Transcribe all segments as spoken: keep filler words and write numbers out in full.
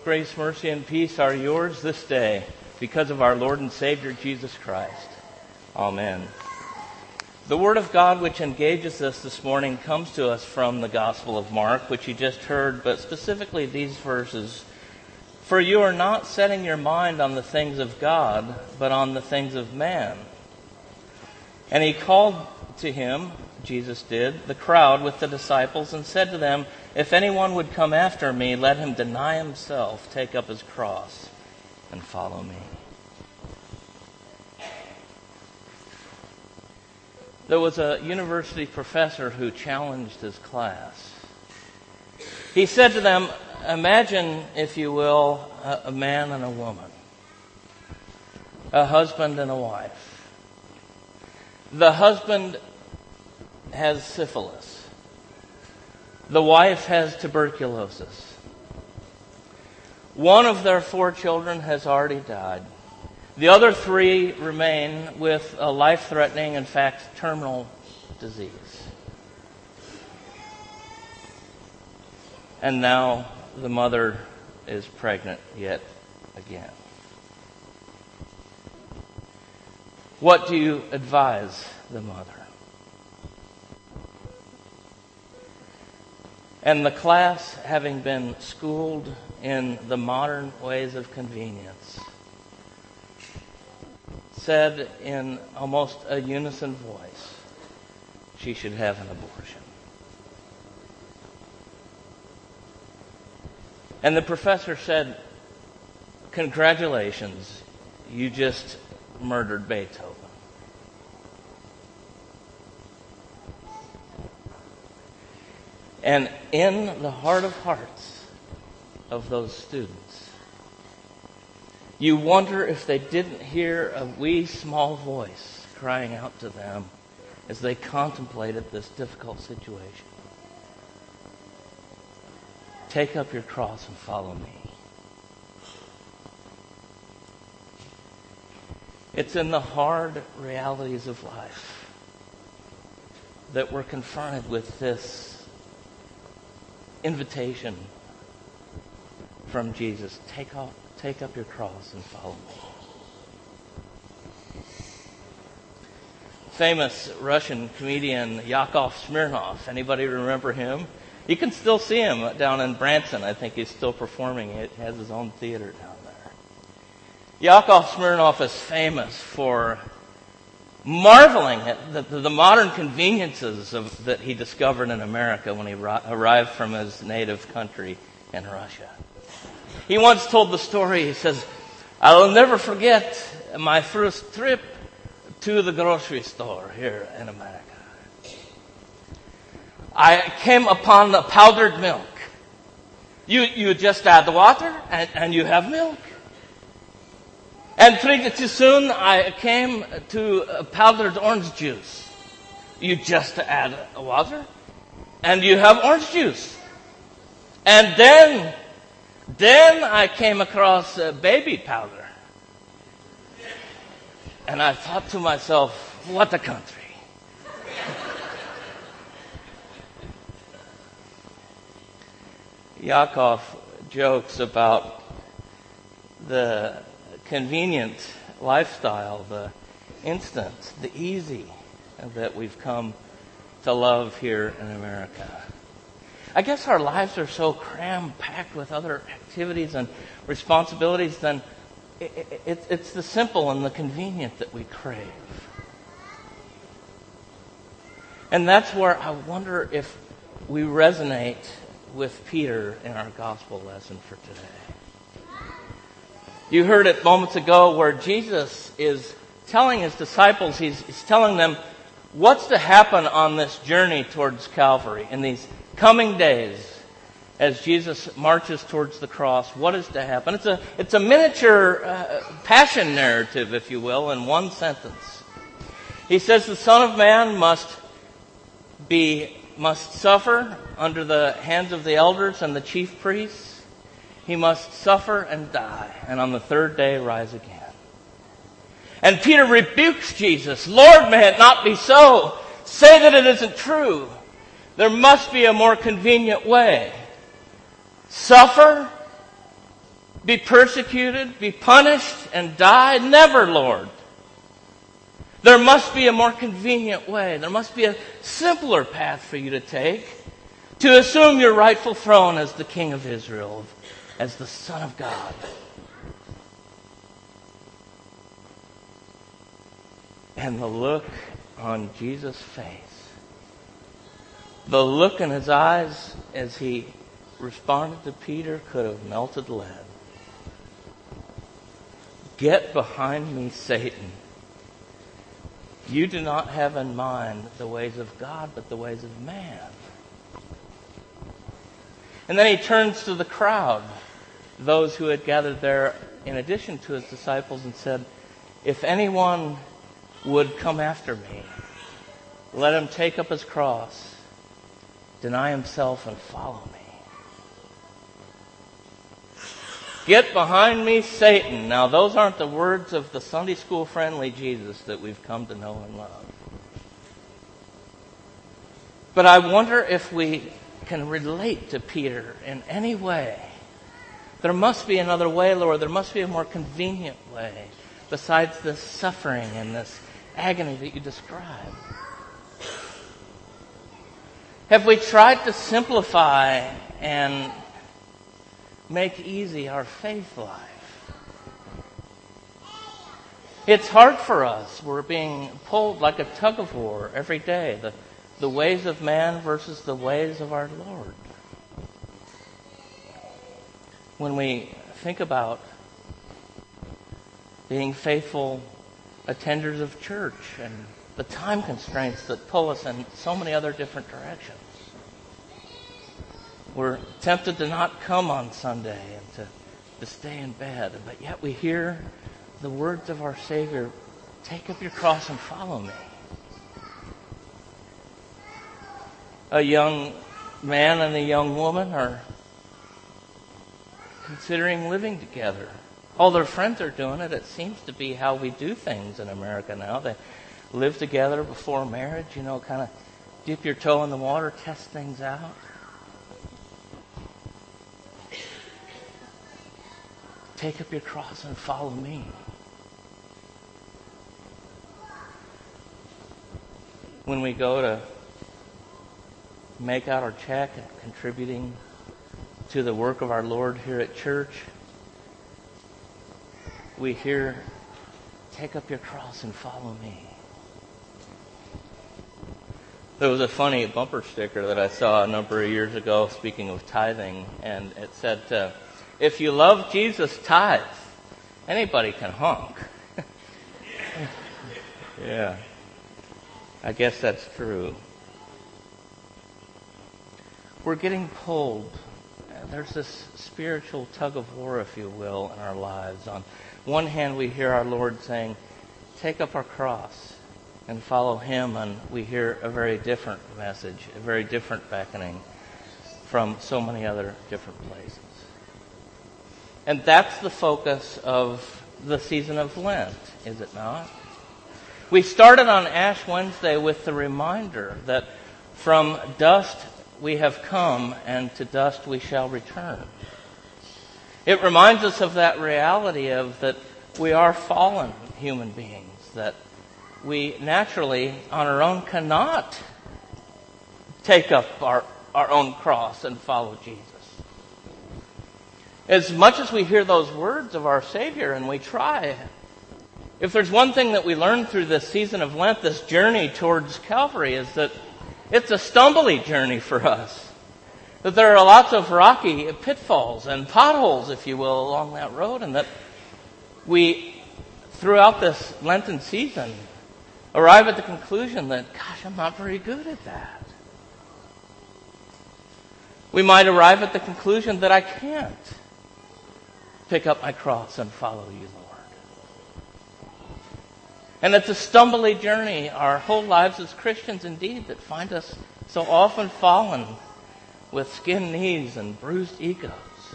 Grace, mercy, and peace are yours this day because of our Lord and Savior Jesus Christ. Amen. The Word of God which engages us this morning comes to us from the Gospel of Mark, which you just heard, but specifically these verses. For you are not setting your mind on the things of God, but on the things of man. And he called to him, Jesus did, the crowd with the disciples and said to them, if anyone would come after me, let him deny himself, take up his cross, and follow me. There was a university professor who challenged his class. He said to them, imagine, if you will, a, a man and a woman, a husband and a wife. The husband has syphilis. The wife has tuberculosis. One of their four children has already died. The other three remain with a life-threatening, in fact, terminal disease. And now the mother is pregnant yet again. What do you advise the mother? And the class, having been schooled in the modern ways of convenience, said in almost a unison voice, she should have an abortion. And the professor said, congratulations, you just murdered Beethoven. And in the heart of hearts of those students, you wonder if they didn't hear a wee small voice crying out to them as they contemplated this difficult situation. Take up your cross and follow me. It's in the hard realities of life that we're confronted with this invitation from Jesus. Take off, take up your cross and follow me. Famous Russian comedian Yakov Smirnoff. Anybody remember him? You can still see him down in Branson. I think he's still performing. He has his own theater down there. Yakov Smirnoff is famous for marveling at the, the modern conveniences of, that he discovered in America when he ro- arrived from his native country in Russia. He once told the story, he says, I will never forget my first trip to the grocery store here in America. I came upon the powdered milk. You, you just add the water and, and you have milk. And pretty soon I came to powdered orange juice. You just add water and you have orange juice. And then, then I came across uh, baby powder. And I thought to myself, what a country. Yakov jokes about the convenient lifestyle, the instant, the easy that we've come to love here in America. I guess our lives are so cram-packed with other activities and responsibilities, then it, it, it's the simple and the convenient that we crave. And that's where I wonder if we resonate with Peter in our gospel lesson for today. You heard it moments ago where Jesus is telling his disciples, he's, he's telling them what's to happen on this journey towards Calvary in these coming days as Jesus marches towards the cross. What is to happen? It's a, it's a miniature uh, passion narrative, if you will, in one sentence. He says the Son of Man must be, must suffer under the hands of the elders and the chief priests. He must suffer and die, and on the third day rise again. And Peter rebukes Jesus. Lord, may it not be so. Say that it isn't true. There must be a more convenient way. Suffer Be persecuted, be punished, and die? Never, Lord. There must be a more convenient way. There must be a simpler path for you to take to assume your rightful throne as the King of Israel, as the Son of God. And the look on Jesus' face, the look in his eyes as he responded to Peter could have melted lead. Get behind me, Satan. You do not have in mind the ways of God, but the ways of man. And then he turns to the crowd, those who had gathered there in addition to his disciples, and said, if anyone would come after me, let him take up his cross, deny himself, and follow me. Get behind me, Satan. Now, those aren't the words of the Sunday school friendly Jesus that we've come to know and love. But I wonder if we can relate to Peter in any way. There must be another way, Lord. There must be a more convenient way besides this suffering and this agony that you describe. Have we tried to simplify and make easy our faith life? It's hard for us. We're being pulled like a tug of war every day. The, the ways of man versus the ways of our Lord. When we think about being faithful attenders of church and the time constraints that pull us in so many other different directions. We're tempted to not come on Sunday and to, to stay in bed, but yet we hear the words of our Savior, take up your cross and follow me. A young man and a young woman are considering living together. All their friends are doing it. It seems to be how we do things in America now. They live together before marriage, you know, kind of dip your toe in the water, test things out. Take up your cross and follow me. When we go to make out our check and contributing to the work of our Lord here at church, we hear, take up your cross and follow me. There was a funny bumper sticker that I saw a number of years ago, speaking of tithing, and it said, uh, if you love Jesus, tithe. Anybody can honk. Yeah. I guess that's true. We're getting pulled. There's this spiritual tug of war, if you will, in our lives. On one hand, we hear our Lord saying, take up our cross and follow him, and we hear a very different message, a very different beckoning from so many other different places. And that's the focus of the season of Lent, is it not? We started on Ash Wednesday with the reminder that from dust we have come, and to dust we shall return. It reminds us of that reality of that we are fallen human beings, that we naturally on our own cannot take up our, our own cross and follow Jesus. As much as we hear those words of our Savior and we try, if there's one thing that we learn through this season of Lent, this journey towards Calvary, is that it's a stumbly journey for us. That there are lots of rocky pitfalls and potholes, if you will, along that road, and that we, throughout this Lenten season, arrive at the conclusion that, gosh, I'm not very good at that. We might arrive at the conclusion that I can't pick up my cross and follow you, Lord. And it's a stumbly journey, our whole lives as Christians indeed, that find us so often fallen with skinned knees and bruised egos.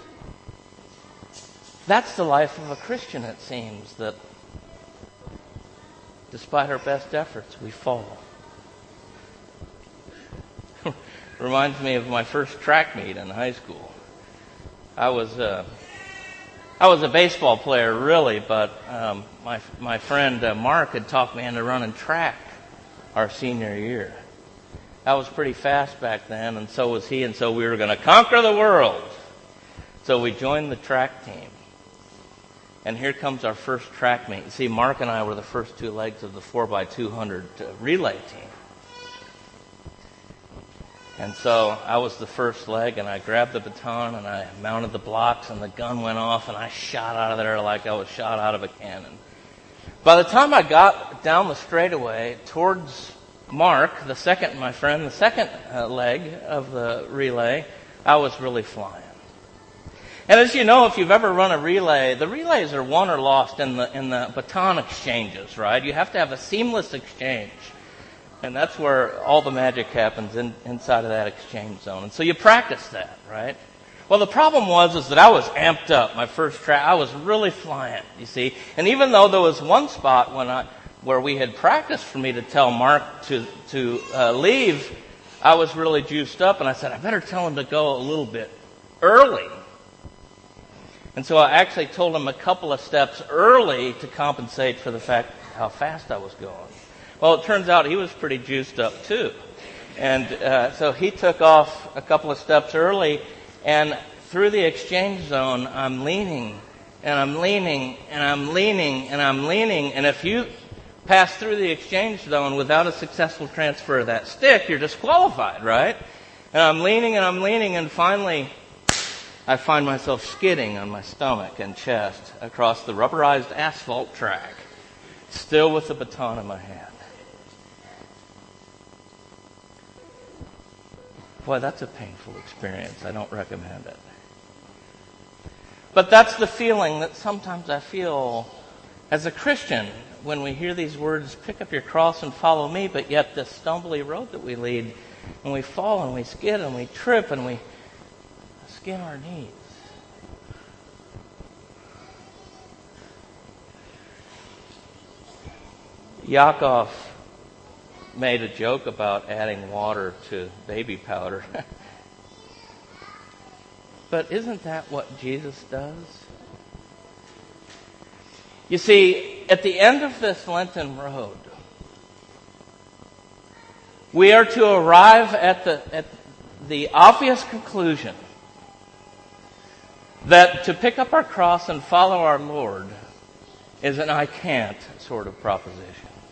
That's the life of a Christian, it seems, that despite our best efforts, we fall. Reminds me of my first track meet in high school. I was uh, I was a baseball player, really, but um, my my friend uh, Mark had talked me into running track our senior year. I was pretty fast back then, and so was he, and so we were going to conquer the world. So we joined the track team. And here comes our first track meet. You see, Mark and I were the first two legs of the four by two hundred relay team. And so I was the first leg, and I grabbed the baton, and I mounted the blocks, and the gun went off, and I shot out of there like I was shot out of a cannon. By the time I got down the straightaway towards Mark, the second, my friend, the second uh, leg of the relay, I was really flying. And as you know, if you've ever run a relay, the relays are won or lost in the in the baton exchanges, right? You have to have a seamless exchange. And that's where all the magic happens in, inside of that exchange zone. And so you practice that, right? Well, the problem was is that I was amped up. My first track, I was really flying, you see. And even though there was one spot when I where we had practiced for me to tell Mark to to uh, leave, I was really juiced up, and I said, I better tell him to go a little bit early. And so I actually told him a couple of steps early to compensate for the fact how fast I was going. Well, it turns out he was pretty juiced up too. And uh, so he took off a couple of steps early, and through the exchange zone, I'm leaning, and I'm leaning, and I'm leaning, and I'm leaning. And if you pass through the exchange zone without a successful transfer of that stick, you're disqualified, right? And I'm leaning, and I'm leaning, and finally I find myself skidding on my stomach and chest across the rubberized asphalt track, still with the baton in my hand. Boy, that's a painful experience. I don't recommend it. But that's the feeling that sometimes I feel as a Christian when we hear these words, pick up your cross and follow me, but yet this stumbly road that we lead, and we fall and we skid and we trip and we skin our knees. Yaakov made a joke about adding water to baby powder. But isn't that what Jesus does? You see, at the end of this Lenten road, we are to arrive at the, at the obvious conclusion that to pick up our cross and follow our Lord is an I can't sort of proposition.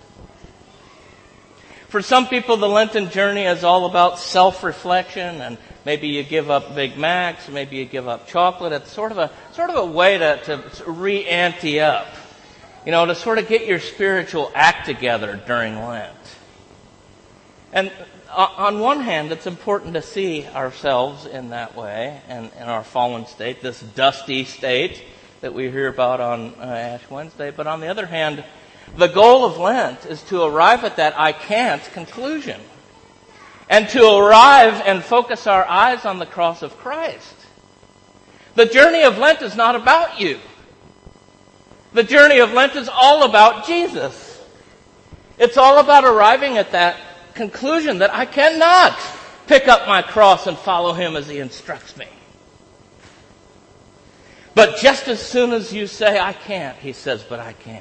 For some people, the Lenten journey is all about self-reflection, and maybe you give up Big Macs, maybe you give up chocolate. It's sort of a sort of a way to, to re-ante up, you know, to sort of get your spiritual act together during Lent. And on one hand, it's important to see ourselves in that way, and in our fallen state, this dusty state that we hear about on uh, Ash Wednesday. But on the other hand, the goal of Lent is to arrive at that I can't conclusion, and to arrive and focus our eyes on the cross of Christ. The journey of Lent is not about you. The journey of Lent is all about Jesus. It's all about arriving at that conclusion that I cannot pick up my cross and follow Him as He instructs me. But just as soon as you say, I can't, He says, but I can.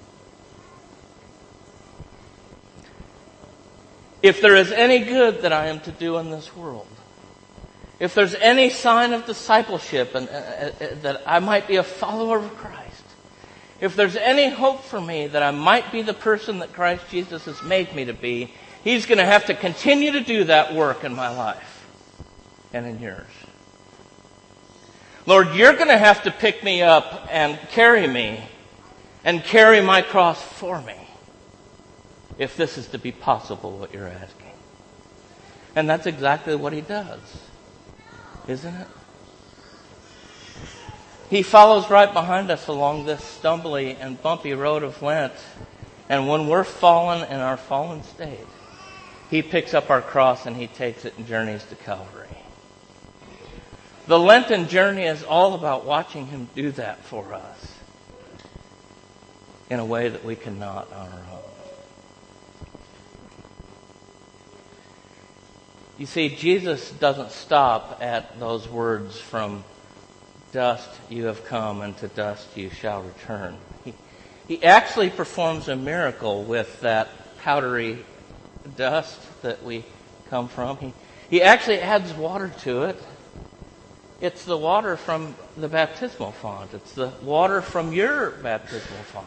If there is any good that I am to do in this world, if there's any sign of discipleship and uh, uh, that I might be a follower of Christ, if there's any hope for me that I might be the person that Christ Jesus has made me to be, He's going to have to continue to do that work in my life and in yours. Lord, you're going to have to pick me up and carry me and carry my cross for me, if this is to be possible, what you're asking. And that's exactly what He does, isn't it? He follows right behind us along this stumbly and bumpy road of Lent. And when we're fallen in our fallen state, He picks up our cross and He takes it and journeys to Calvary. The Lenten journey is all about watching Him do that for us in a way that we cannot on our own. You see, Jesus doesn't stop at those words from dust you have come, and to dust you shall return. He, he actually performs a miracle with that powdery dust that we come from. He, he actually adds water to it. It's the water from the baptismal font. It's the water from your baptismal font.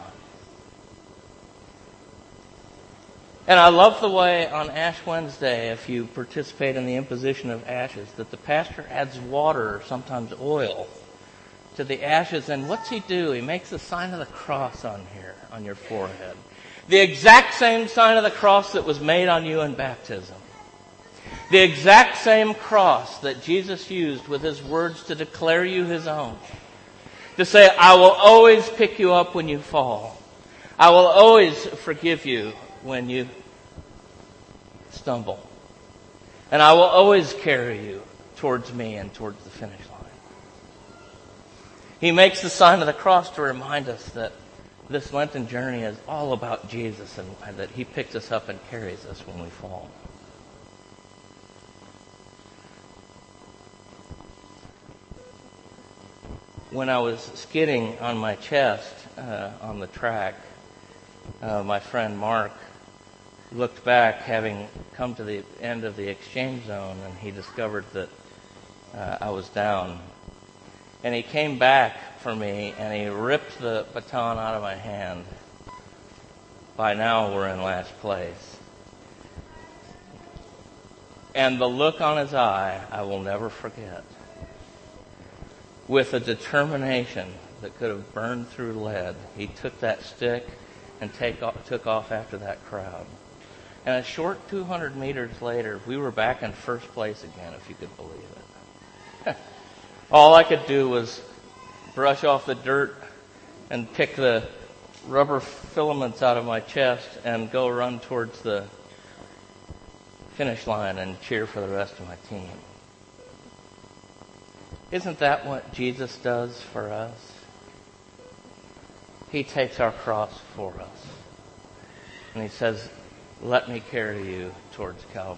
And I love the way on Ash Wednesday, if you participate in the imposition of ashes, that the pastor adds water, or sometimes oil, to the ashes. And what's he do? He makes the sign of the cross on here, on your forehead. The exact same sign of the cross that was made on you in baptism. The exact same cross that Jesus used with his words to declare you his own. To say, I will always pick you up when you fall. I will always forgive you when you stumble. And I will always carry you towards me and towards the finish line. He makes the sign of the cross to remind us that this Lenten journey is all about Jesus and that he picks us up and carries us when we fall. When I was skidding on my chest uh, on the track, uh, my friend Mark looked back, having come to the end of the exchange zone, and he discovered that uh, I was down. And he came back for me, and he ripped the baton out of my hand. By now, we're in last place. And the look on his eye, I will never forget. With a determination that could have burned through lead, he took that stick and take off, took off after that crowd. And a short two hundred meters later, we were back in first place again, if you could believe it. All I could do was brush off the dirt and pick the rubber filaments out of my chest and go run towards the finish line and cheer for the rest of my team. Isn't that what Jesus does for us? He takes our cross for us. And he says, let me carry you towards Calvary.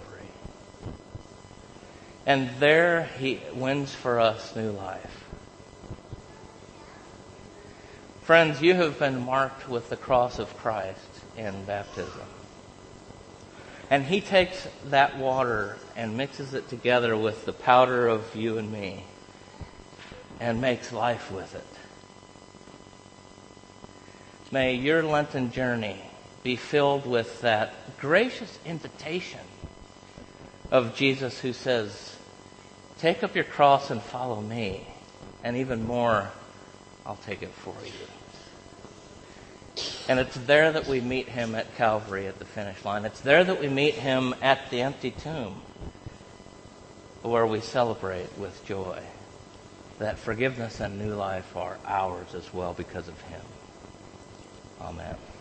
And there he wins for us new life. Friends, you have been marked with the cross of Christ in baptism. And he takes that water and mixes it together with the powder of you and me and makes life with it. May your Lenten journey be filled with that gracious invitation of Jesus who says, take up your cross and follow me. And even more, I'll take it for you. And it's there that we meet him at Calvary at the finish line. It's there that we meet him at the empty tomb, where we celebrate with joy that forgiveness and new life are ours as well because of him. Amen.